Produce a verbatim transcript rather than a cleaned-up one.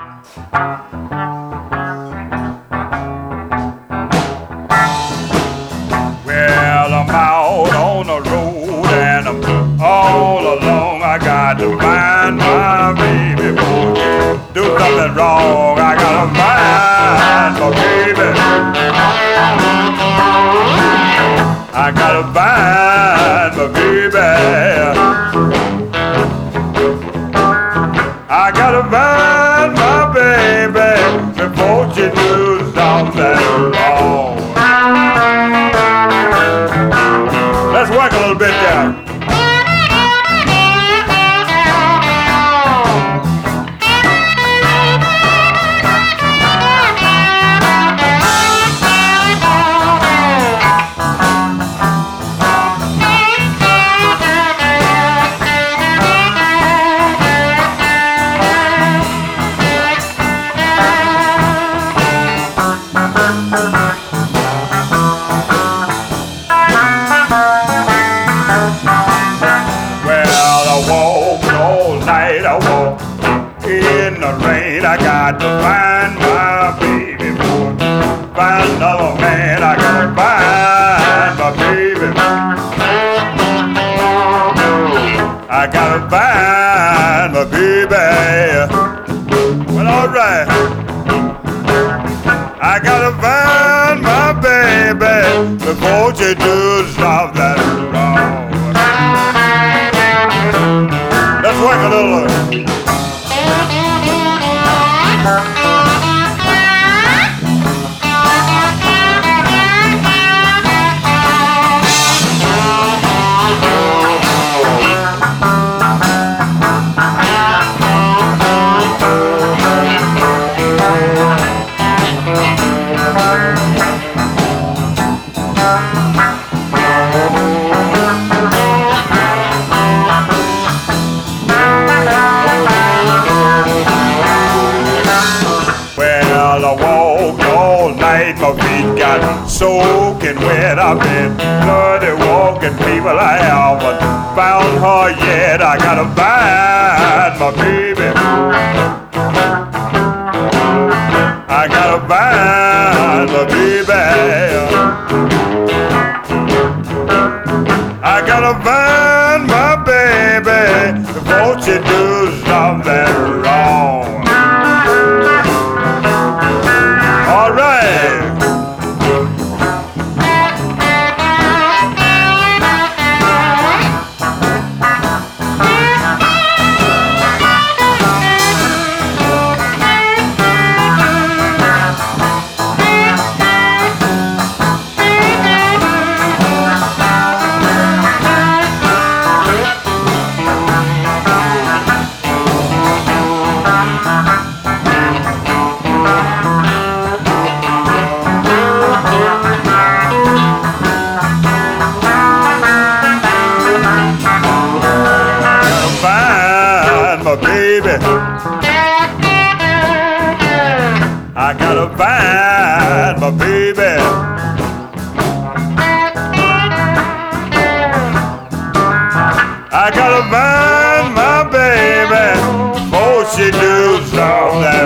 Well, I'm out on the road and I'm all alone. I got to find my baby boy. Do something wrong, I gotta find my baby. I gotta find my baby. I gotta find my baby before she does something wrong. Let's work a little bit there. I walk in the rain. I got to find my baby boy. Find another man. I gotta find my baby. I gotta find my baby. Well, alright. I gotta find my baby before she does something wrong. Let's work a little. I walked all night, my feet got soaking wet. I've been bloody walking, people, I haven't found her yet. I gotta find my baby. I gotta find my baby. I gotta find my baby before she does something wrong. All right. My baby, I gotta find my baby. I gotta find my baby before she does something